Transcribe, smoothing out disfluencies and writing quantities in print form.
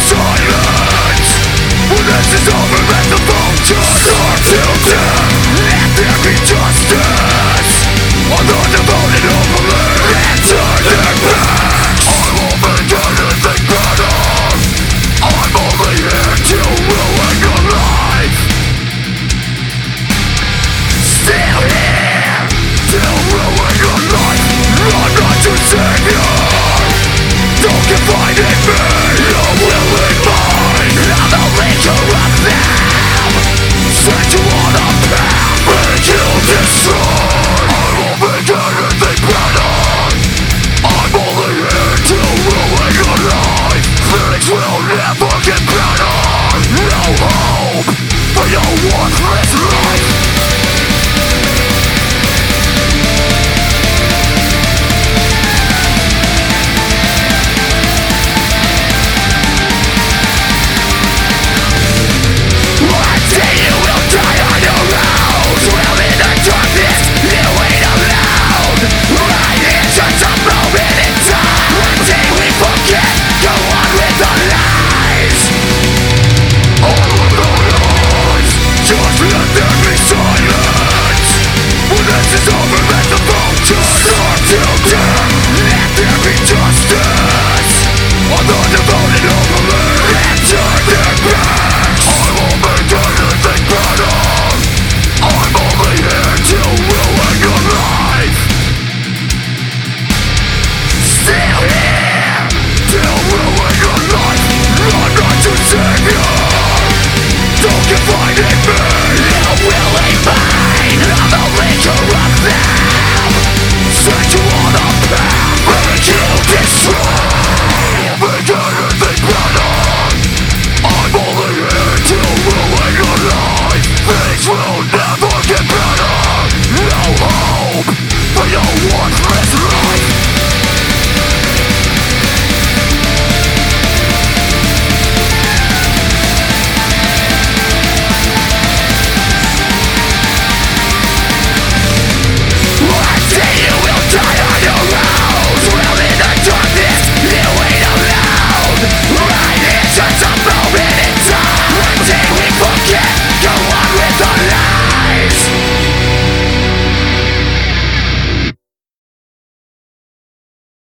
silence. When this is over and the vultures are till death, let there be justice on the devoted overlord and turn their backs. I won't forget anything better. I'm only here to ruin your life. Still here to ruin your life. I'm not your savior. Don't confide in me. You're willing mine. I'm the leader of them. Set you on a path where you'll destroy. I won't make anything better. I'm only here to ruin your life. Things will never get better. No hope for your worthless life. This is over and the vultures are till death. Let there be justice on the devoted overlord and turn their backs. I won't make anything better. I'm only here to ruin your life. Still here to ruin your life. I'm not your savior. Don't confide in me. You're willing mine. I'm the leader of them. Set you on a path where you